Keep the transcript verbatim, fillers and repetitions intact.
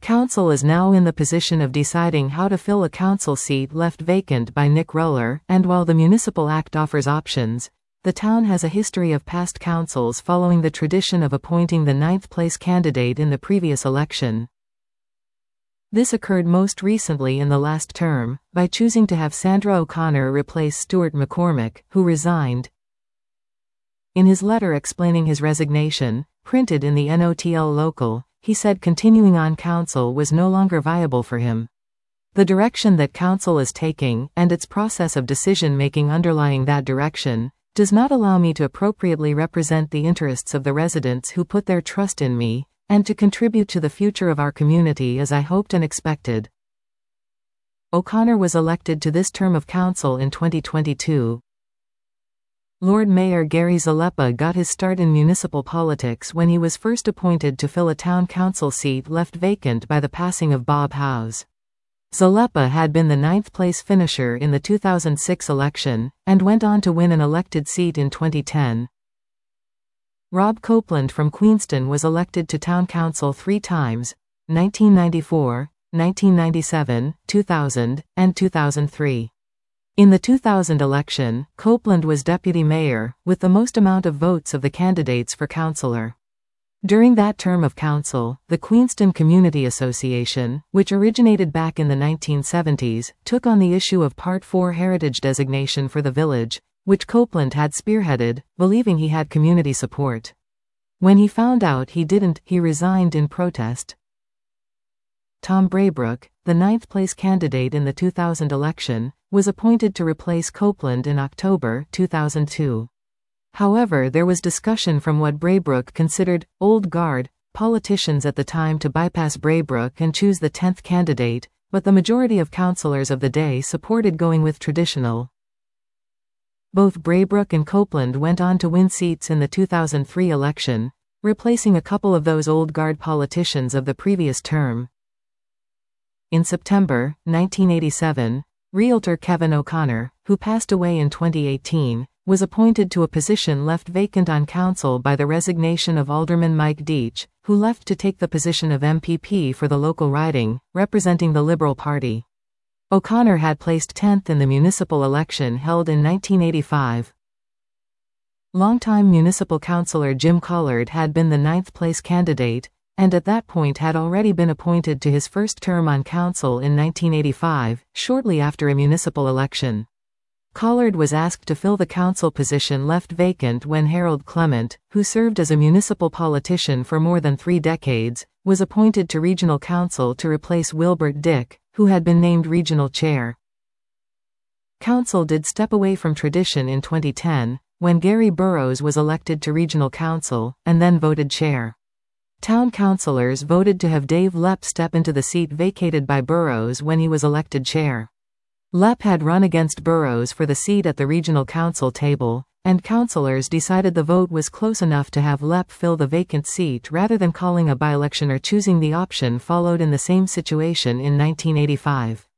Council is now in the position of deciding how to fill a council seat left vacant by Nick Roller, and while the Municipal Act offers options, the town has a history of past councils following the tradition of appointing the ninth-place candidate in the previous election. This occurred most recently in the last term, by choosing to have Sandra O'Connor replace Stuart McCormick, who resigned. In his letter explaining his resignation, printed in the N O T L Local, he said continuing on council was no longer viable for him. The direction that council is taking, and its process of decision-making underlying that direction, does not allow me to appropriately represent the interests of the residents who put their trust in me, and to contribute to the future of our community as I hoped and expected. O'Connor was elected to this term of council in twenty twenty-two. Lord Mayor Gary Zalepa got his start in municipal politics when he was first appointed to fill a town council seat left vacant by the passing of Bob Howes. Zalepa had been the ninth-place finisher in the two thousand six election, and went on to win an elected seat in twenty ten. Rob Copeland from Queenston was elected to town council three times, nineteen ninety-four, nineteen ninety-seven, two thousand, and two thousand three. In the two thousand election, Copeland was deputy mayor, with the most amount of votes of the candidates for councillor. During that term of council, the Queenston Community Association, which originated back in the nineteen seventies, took on the issue of Part four heritage designation for the village, which Copeland had spearheaded, believing he had community support. When he found out he didn't, he resigned in protest. Tom Braybrook, the ninth-place candidate in the two thousand election, was appointed to replace Copeland in October two thousand two. However, there was discussion from what Braybrook considered old guard politicians at the time to bypass Braybrook and choose the tenth candidate, but the majority of councillors of the day supported going with traditional. Both Braybrook and Copeland went on to win seats in the two thousand three election, replacing a couple of those old guard politicians of the previous term. In September nineteen eighty-seven, Realtor Kevin O'Connor, who passed away in twenty eighteen, was appointed to a position left vacant on council by the resignation of Alderman Mike Deach, who left to take the position of M P P for the local riding, representing the Liberal Party. O'Connor had placed tenth in the municipal election held in nineteen eighty-five. Longtime municipal councillor Jim Collard had been the ninth-place candidate, and at that point had already been appointed to his first term on council in nineteen eighty-five, shortly after a municipal election. Collard was asked to fill the council position left vacant when Harold Clement, who served as a municipal politician for more than three decades, was appointed to regional council to replace Wilbert Dick, who had been named regional chair. Council did step away from tradition in twenty ten, when Gary Burrows was elected to regional council, and then voted chair. Town councillors voted to have Dave Lepp step into the seat vacated by Burrows when he was elected chair. Lepp had run against Burrows for the seat at the regional council table, and councillors decided the vote was close enough to have Lepp fill the vacant seat rather than calling a by-election or choosing the option followed in the same situation in nineteen eighty-five.